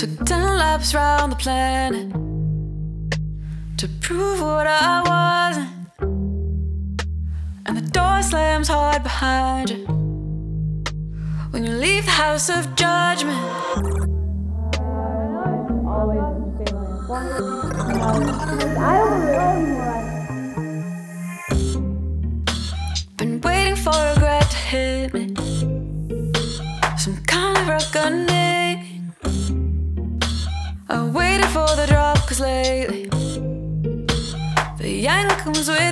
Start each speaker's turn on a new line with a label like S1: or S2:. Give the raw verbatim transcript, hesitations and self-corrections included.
S1: Took ten laps round the planet to prove what I wasn't, and the door slams hard behind you when you leave the house of judgment. Been waiting for regret to hit me, some kind of reckoning. I waited for the drop, cause lately the angle comes with